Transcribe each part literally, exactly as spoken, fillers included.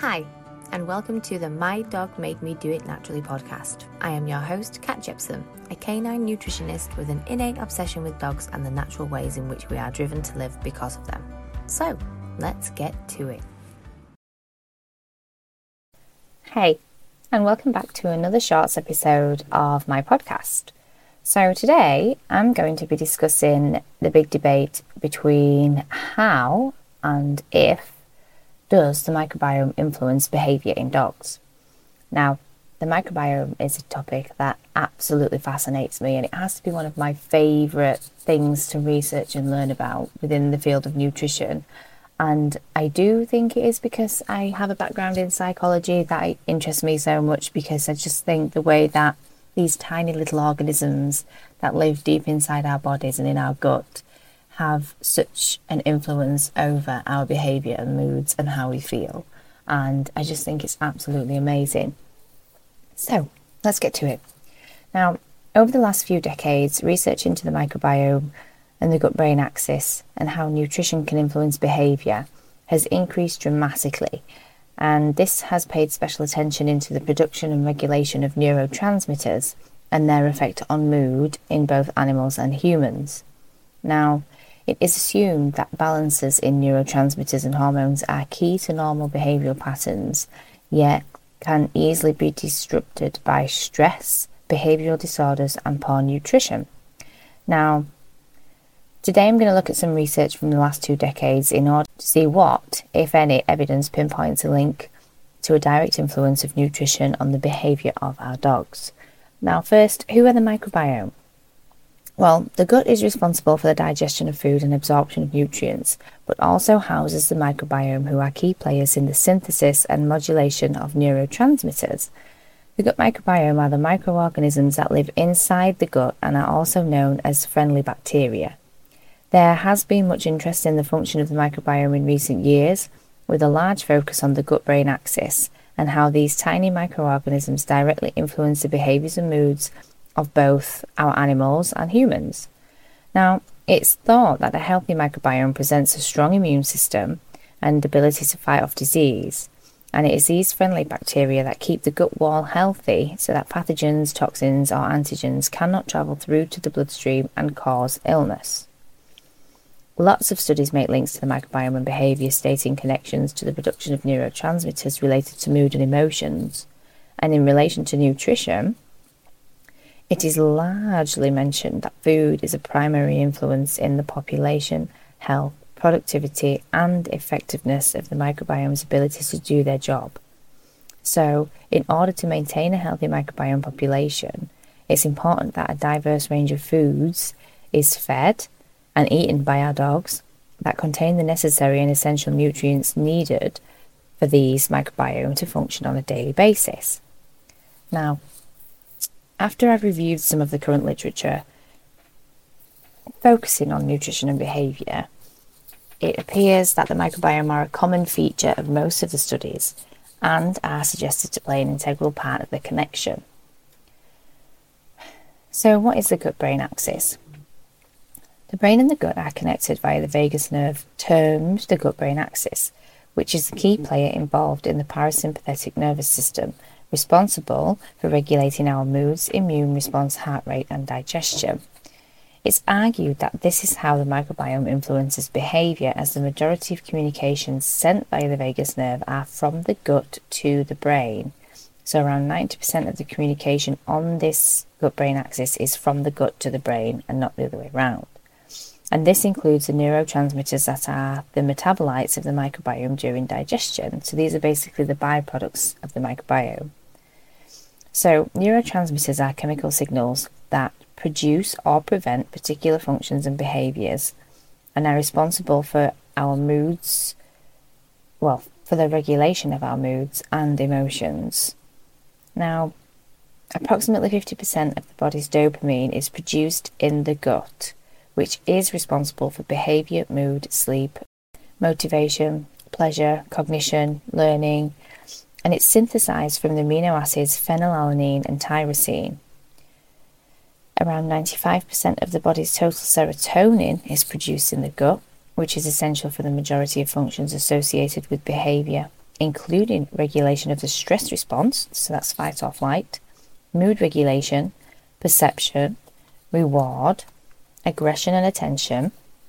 Hi, and welcome to the My Dog Made Me Do It Naturally podcast. I am your host, Kat Jepson, a canine nutritionist with an innate obsession with dogs and the natural ways in which we are driven to live because of them. So, let's get to it. Hey, and welcome back to another shorts episode of my podcast. So today, I'm going to be discussing the big debate between how and if does the microbiome influence behaviour in dogs. Now, the microbiome is a topic that absolutely fascinates me, and it has to be one of my favourite things to research and learn about within the field of nutrition. And I do think it is because I have a background in psychology that it interests me so much, because I just think the way that these tiny little organisms that live deep inside our bodies and in our gut have such an influence over our behaviour and moods and how we feel. And I just think it's absolutely amazing. So let's get to it. Now, over the last few decades, research into the microbiome and the gut-brain axis and how nutrition can influence behaviour has increased dramatically. And this has paid special attention into the production and regulation of neurotransmitters and their effect on mood in both animals and humans. Now, it is assumed that balances in neurotransmitters and hormones are key to normal behavioural patterns, yet can easily be disrupted by stress, behavioural disorders and poor nutrition. Now, today I'm going to look at some research from the last two decades in order to see what, if any, evidence pinpoints a link to a direct influence of nutrition on the behaviour of our dogs. Now first, who are the microbiome? Well, the gut is responsible for the digestion of food and absorption of nutrients, but also houses the microbiome, who are key players in the synthesis and modulation of neurotransmitters. The gut microbiome are the microorganisms that live inside the gut and are also known as friendly bacteria. There has been much interest in the function of the microbiome in recent years, with a large focus on the gut-brain axis and how these tiny microorganisms directly influence the behaviours and moods of both our animals and humans. Now, it's thought that a healthy microbiome presents a strong immune system and ability to fight off disease, and it is these friendly bacteria that keep the gut wall healthy so that pathogens, toxins or antigens cannot travel through to the bloodstream and cause illness. Lots of studies make links to the microbiome and behaviour, stating connections to the production of neurotransmitters related to mood and emotions. And in relation to nutrition, it is largely mentioned that food is a primary influence in the population, health, productivity and effectiveness of the microbiome's ability to do their job. So, in order to maintain a healthy microbiome population, it's important that a diverse range of foods is fed and eaten by our dogs that contain the necessary and essential nutrients needed for these microbiome to function on a daily basis. Now, after I've reviewed some of the current literature focusing on nutrition and behaviour, it appears that the microbiome are a common feature of most of the studies and are suggested to play an integral part of the connection. So what is the gut-brain axis? The brain and the gut are connected via the vagus nerve, termed the gut-brain axis, which is the key player involved in the parasympathetic nervous system, responsible for regulating our moods, immune response, heart rate and digestion. It's argued that this is how the microbiome influences behaviour, as the majority of communications sent via the vagus nerve are from the gut to the brain. So around ninety percent of the communication on this gut-brain axis is from the gut to the brain and not the other way around. And this includes the neurotransmitters that are the metabolites of the microbiome during digestion. So these are basically the byproducts of the microbiome. So neurotransmitters are chemical signals that produce or prevent particular functions and behaviours and are responsible for our moods, well, for the regulation of our moods and emotions. Now, approximately fifty percent of the body's dopamine is produced in the gut, which is responsible for behaviour, mood, sleep, motivation, pleasure, cognition, learning, and it's synthesized from the amino acids phenylalanine and tyrosine. Around ninety-five percent of the body's total serotonin is produced in the gut, which is essential for the majority of functions associated with behaviour, including regulation of the stress response, so that's fight or flight, mood regulation, perception, reward, aggression and attention,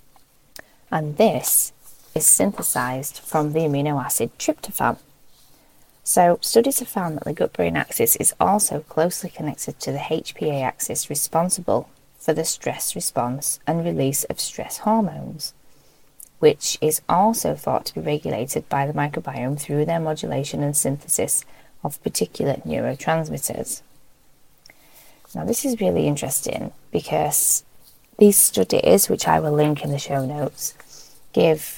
and this is synthesized from the amino acid tryptophan. So studies have found that the gut-brain axis is also closely connected to the H P A axis responsible for the stress response and release of stress hormones, which is also thought to be regulated by the microbiome through their modulation and synthesis of particular neurotransmitters. Now this is really interesting because these studies, which I will link in the show notes, give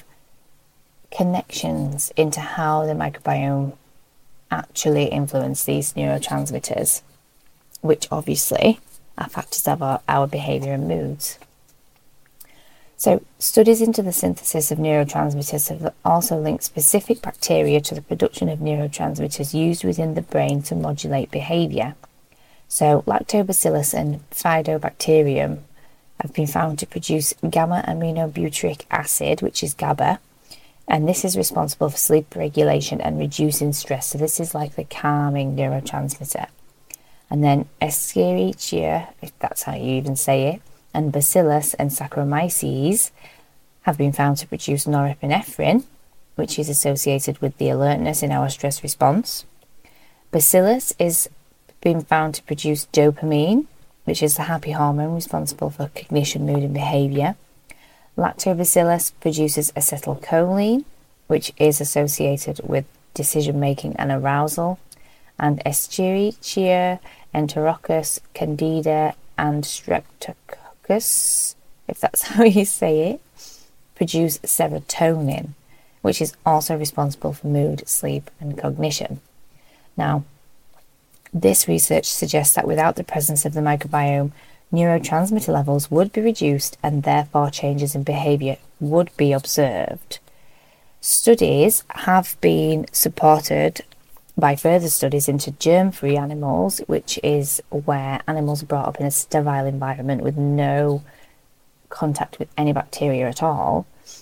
connections into how the microbiome actually influence these neurotransmitters, which obviously are factors of our, our behaviour and moods. So studies into the synthesis of neurotransmitters have also linked specific bacteria to the production of neurotransmitters used within the brain to modulate behaviour. So lactobacillus and Fidobacterium have been found to produce gamma-aminobutyric acid, which is GABA, and this is responsible for sleep regulation and reducing stress. So this is like the calming neurotransmitter. And then Escherichia, if that's how you even say it, and Bacillus and Saccharomyces have been found to produce norepinephrine, which is associated with the alertness in our stress response. Bacillus is been found to produce dopamine, which is the happy hormone responsible for cognition, mood and behaviour. Lactobacillus produces acetylcholine, which is associated with decision making and arousal. And Escherichia, Enterococcus, Candida and Streptococcus, if that's how you say it, produce serotonin, which is also responsible for mood, sleep and cognition. Now, this research suggests that without the presence of the microbiome, neurotransmitter levels would be reduced and therefore changes in behaviour would be observed. Studies have been supported by further studies into germ-free animals, which is where animals are brought up in a sterile environment with no contact with any bacteria at all.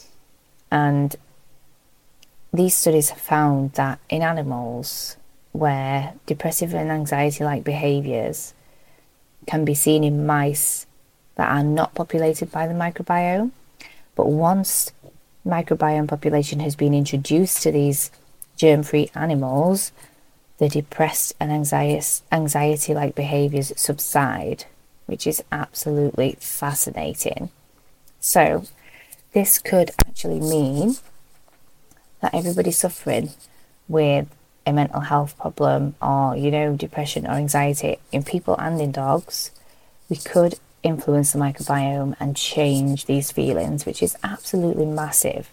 And these studies have found that in animals where depressive and anxiety-like behaviours can be seen in mice that are not populated by the microbiome, but once microbiome population has been introduced to these germ-free animals, the depressed and anxiety-like behaviours subside, which is absolutely fascinating. So this could actually mean that everybody suffering with a mental health problem or, you know, depression or anxiety in people and in dogs, we could influence the microbiome and change these feelings, which is absolutely massive.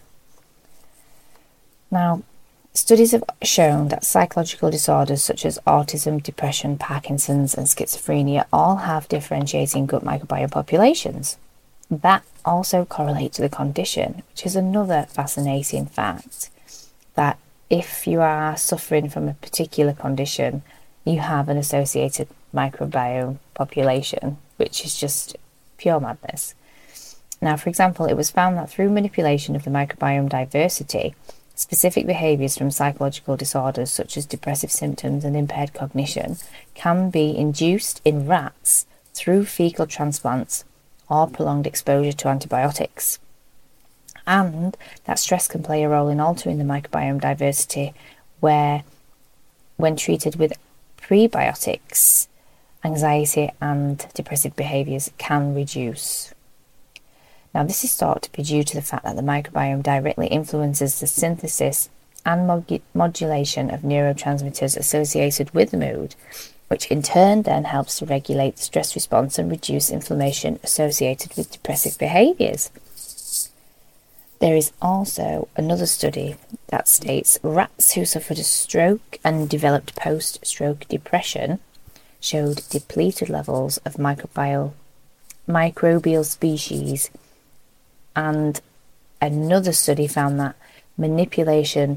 Now, studies have shown that psychological disorders such as autism, depression, Parkinson's and schizophrenia all have differentiating gut microbiome populations. That also correlate to the condition, which is another fascinating fact, that if you are suffering from a particular condition, you have an associated microbiome population, which is just pure madness. Now, for example, it was found that through manipulation of the microbiome diversity, specific behaviours from psychological disorders such as depressive symptoms and impaired cognition can be induced in rats through fecal transplants or prolonged exposure to antibiotics. And that stress can play a role in altering the microbiome diversity, where when treated with prebiotics, anxiety and depressive behaviours can reduce. Now, this is thought to be due to the fact that the microbiome directly influences the synthesis and mod- modulation of neurotransmitters associated with mood, which in turn then helps to regulate the stress response and reduce inflammation associated with depressive behaviours. There is also another study that states rats who suffered a stroke and developed post-stroke depression showed depleted levels of microbial, microbial species, and another study found that manipulation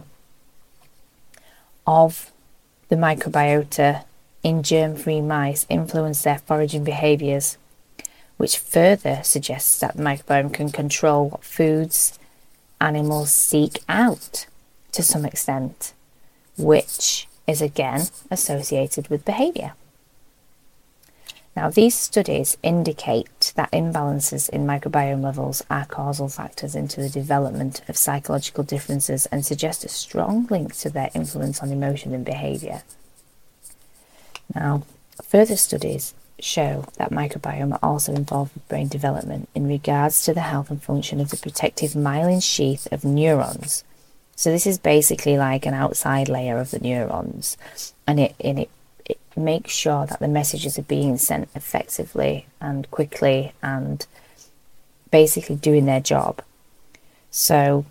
of the microbiota in germ-free mice influenced their foraging behaviours, which further suggests that the microbiome can control what foods animals seek out to some extent. which is again associated with behaviour. Now, these studies indicate that imbalances in microbiome levels are causal factors into the development of psychological differences and suggest a strong link to their influence on emotion and behaviour. Now, further studies show that microbiome are also involved with brain development in regards to the health and function of the protective myelin sheath of neurons. So this is basically like an outside layer of the neurons, and it, and it it makes sure that the messages are being sent effectively and quickly and basically doing their job. So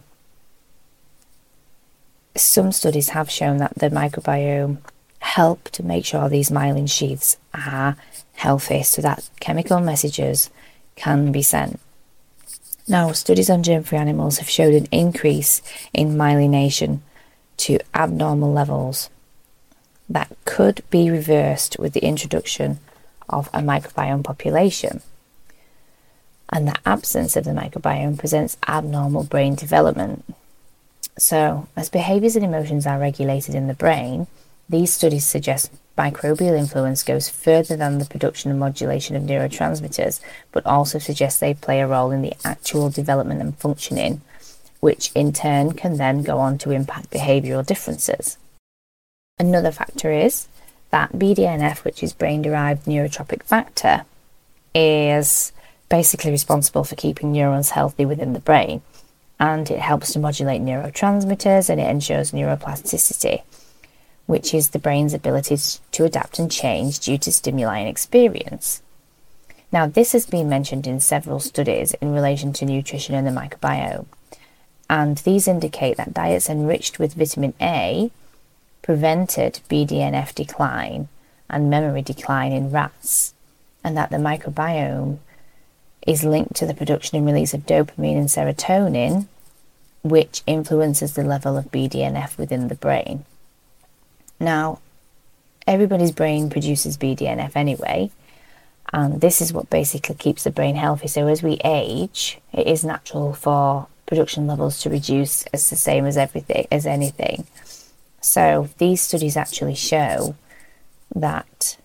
some studies have shown that the microbiome help to make sure these myelin sheaths are healthy so that chemical messages can be sent. Now, studies on germ-free animals have showed an increase in myelination to abnormal levels that could be reversed with the introduction of a microbiome population. And the absence of the microbiome presents abnormal brain development. So, as behaviours and emotions are regulated in the brain, these studies suggest microbial influence goes further than the production and modulation of neurotransmitters, but also suggests they play a role in the actual development and functioning, which in turn can then go on to impact behavioural differences. Another factor is that B D N F, which is brain-derived neurotrophic factor, is basically responsible for keeping neurons healthy within the brain, and it helps to modulate neurotransmitters and it ensures neuroplasticity, which is the brain's ability to adapt and change due to stimuli and experience. Now, this has been mentioned in several studies in relation to nutrition and the microbiome, and these indicate that diets enriched with vitamin A prevented B D N F decline and memory decline in rats, and that the microbiome is linked to the production and release of dopamine and serotonin, which influences the level of B D N F within the brain. Now, everybody's brain produces B D N F anyway, and this is what basically keeps the brain healthy. So as we age, it is natural for production levels to reduce as the same as everything as anything. So these studies actually show that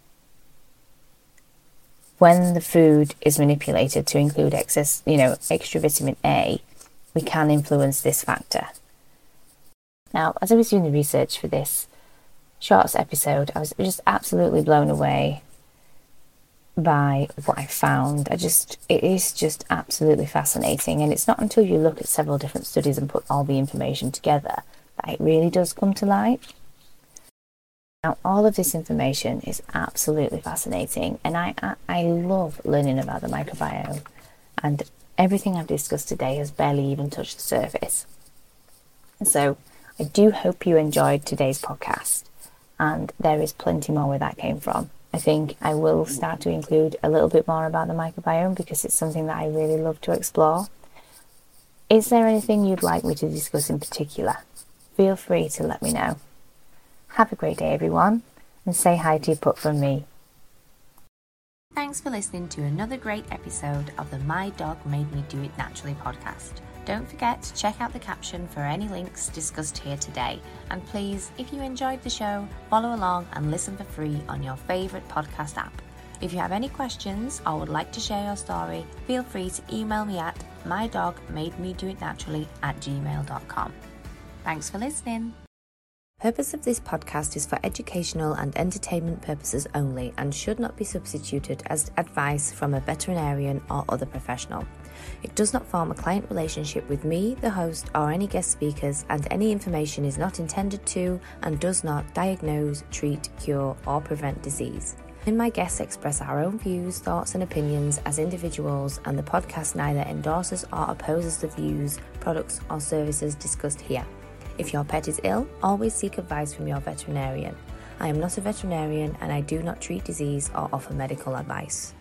when the food is manipulated to include excess, you know, extra vitamin A, we can influence this factor. Now, as I was doing the research for this shorts episode, I was just absolutely blown away by what I found. I just, it is just absolutely fascinating, and it's not until you look at several different studies and put all the information together that it really does come to light. Now, all of this information is absolutely fascinating, and I, I, I love learning about the microbiome, and everything I've discussed today has barely even touched the surface. And so I do hope you enjoyed today's podcast, and there is plenty more where that came from. I think I will start to include a little bit more about the microbiome because it's something that I really love to explore. Is there anything you'd like me to discuss in particular? Feel free to let me know. Have a great day, everyone, and say hi to your pup from me. Thanks for listening to another great episode of the My Dog Made Me Do It Naturally podcast. Don't forget to check out the caption for any links discussed here today. And please, if you enjoyed the show, follow along and listen for free on your favourite podcast app. If you have any questions or would like to share your story, feel free to email me at mydogmademedoitnaturally at gmail dot com. Thanks for listening. Purpose of this podcast is for educational and entertainment purposes only and should not be substituted as advice from a veterinarian or other professional. It does not form a client relationship with me, the host, or any guest speakers, and any information is not intended to and does not diagnose, treat, cure, or prevent disease. And my guests express our own views, thoughts, and opinions as individuals, and the podcast neither endorses or opposes the views, products, or services discussed here. If your pet is ill, always seek advice from your veterinarian. I am not a veterinarian and I do not treat disease or offer medical advice.